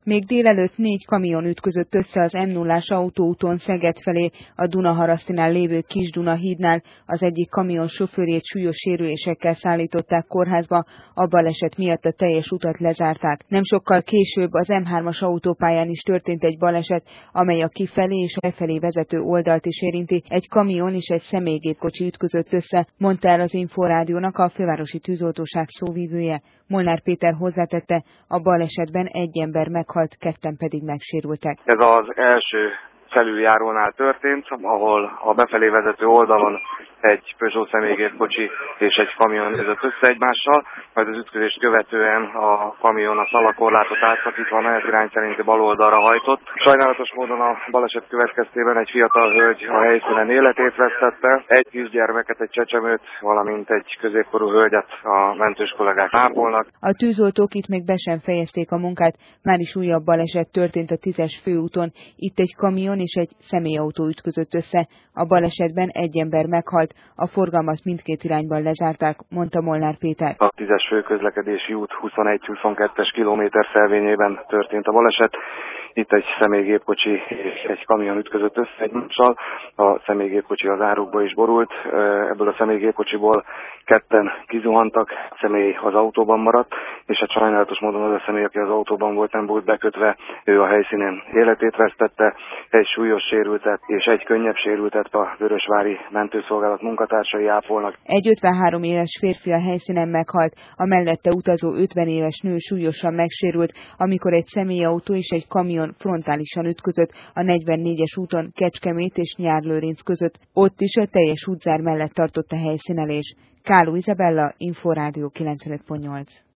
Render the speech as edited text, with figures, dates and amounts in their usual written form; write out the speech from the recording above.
Még délelőtt 4 kamion ütközött össze az M0-ás autóúton Szeged felé, a Dunaharasztinál lévő Kis-Duna hídnál. Az egyik kamion sofőrjét súlyos sérülésekkel szállították kórházba, a baleset miatt a teljes utat lezárták. Nem sokkal később az M3-as autópályán is történt egy baleset, amely a kifelé és a befelé vezető oldalt is érinti. Egy kamion és egy személygépkocsi ütközött össze, mondta el az Inforádiónak a fővárosi tűzoltóság szóvivője. Molnár Péter hozzátette, a balesetben egy ember meghalt, ketten pedig megsérültek. Ez az első felüljárónál történt, ahol a befelé vezető oldalon egy Peugeot személygépkocsi és egy kamion üzött össze egymással, majd az ütközést követően a kamion a szalakorlátot átszakítva a menetirány szerinti bal oldalra hajtott. Sajnálatos módon a baleset következtében egy fiatal hölgy a helyszínen életét vesztette, egy kisgyermeket, egy csecsemőt, valamint egy középkorú hölgyet a mentős kollégák ápolnak. A tűzoltók itt még be sem fejezték a munkát, már is újabb baleset történt a 10-es főúton. Itt egy kamion és egy személyautó ütközött össze. A balesetben egy ember meghalt, a forgalmat mindkét irányban lezárták, mondta Molnár Péter. A 10-es főközlekedési út 21-22-es kilométer szelvényében történt a baleset. Itt egy személygépkocsi és egy kamion ütközött össze egymással. A személygépkocsi az árokba is borult. Ebből a személygépkocsiból ketten kizuhantak, a személy az autóban maradt, és hát sajnálatos módon az a személy, aki az autóban volt, nem volt bekötve, ő a helyszínen életét vesztette, egy súlyos sérültet és egy könnyebb sérültet a Vörösvári mentőszolgálat munkatársai ápolnak. Egy 53 éves férfi a helyszínen meghalt, a mellette utazó 50 éves nő súlyosan megsérült, amikor egy személyautó és egy kamion frontálisan ütközött a 44-es úton Kecskemét és Nyárlőrinc között. Ott is a teljes útzár mellett tartott a helyszínelés. Káló Izabella, Inforádió 95.8.